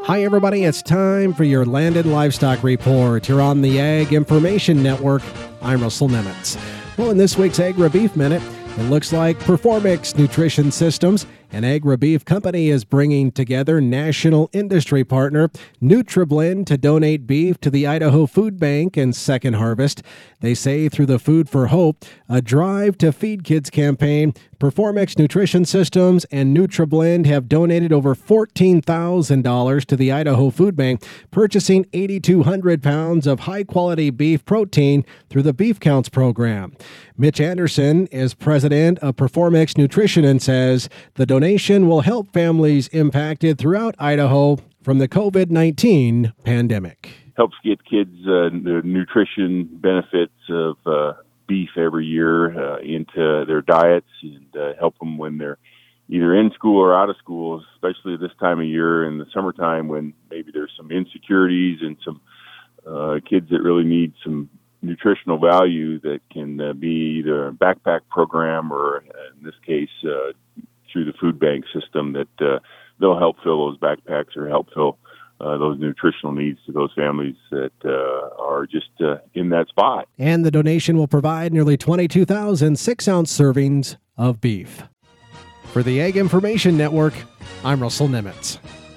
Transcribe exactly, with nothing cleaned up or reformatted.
Hi, everybody. It's time for your Land and Livestock Report here on the Ag Information Network. I'm Russell Nemitz. Well, in this week's Agri-Beef Minute, it looks like Performix Nutrition Systems, an agri-beef company, is bringing together national industry partner NutriBlend to donate beef to the Idaho Food Bank and Second Harvest. They say through the Food for Hope, a Drive to Feed Kids campaign, Performix Nutrition Systems and NutriBlend have donated over fourteen thousand dollars to the Idaho Food Bank, purchasing eight thousand two hundred pounds of high-quality beef protein through the Beef Counts program. Mitch Anderson is president of Performix Nutrition and says the donation will help families impacted throughout Idaho from the covid nineteen pandemic. Helps get kids uh, the nutrition benefits of uh, beef every year uh, into their diets and uh, help them when they're either in school or out of school, especially this time of year in the summertime when maybe there's some insecurities and some uh, kids that really need some nutritional value that can uh, be either a backpack program or, in this case, uh, through the food bank system that uh, they'll help fill those backpacks or help fill uh, those nutritional needs to those families that uh, are just uh, in that spot. And the donation will provide nearly twenty-two thousand six-ounce servings of beef. For the Ag Information Network, I'm Russell Nemitz.